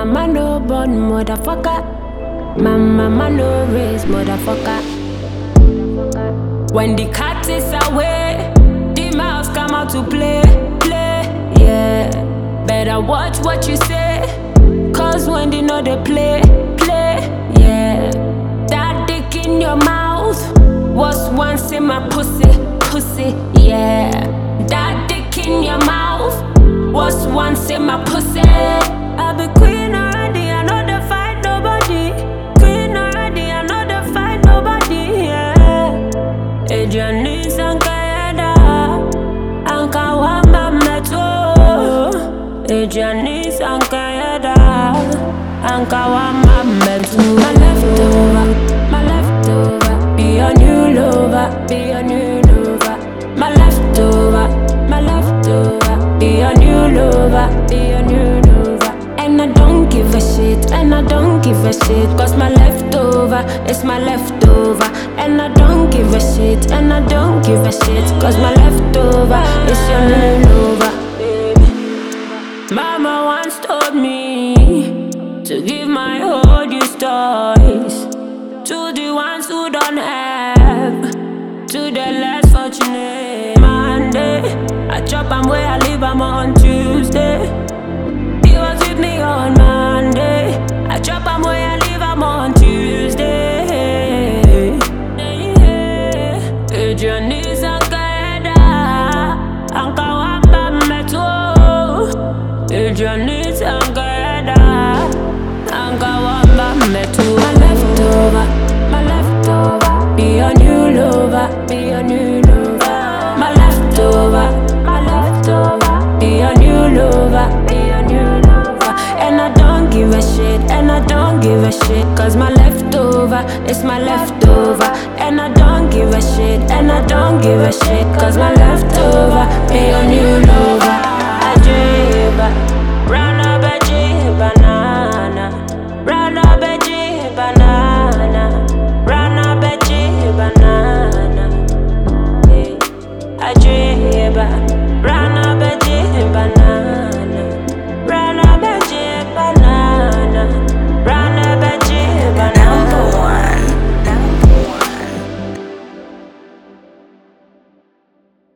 mama no born motherfucker. My mama no raise motherfucker. When the cat is away, the mouse come out to play, yeah. Better watch what you say, cause when they know they play, yeah. That dick in your mouth was once in my pussy, yeah. That dick in your mouth was once in my pussy. I be queen already, I know they fight nobody. Queen already, I know they fight nobody, yeah. Ejani sankayada, ankawamba meto. Ejani sankayada, ankawamba meto. My leftover, be a new lover, be a new lover. My leftover, be a new lover, be a new lover. And I don't give a shit, and I don't give a shit, cause my leftover is my leftover. And I don't give a shit, and I don't give a shit, cause my leftover is your new lover. Mama once told me to give my whole these toys to the ones who don't have, to the less fortunate. Monday, I chop and where I live, I'm on Tuesday. He was with me on Monday. I chop and where I live, I'm on Tuesday. Ejani sankayada, ankawamba meto. Ejani sankayada, ankawamba meto. My leftover, be a new lover, be a new lover. My leftover, be a new lover, be a new lover. And I don't give a shit, and I don't give a shit, cause my leftover is my leftover. And I don't give a shit, and I don't give a shit, cause my leftover be a new lover.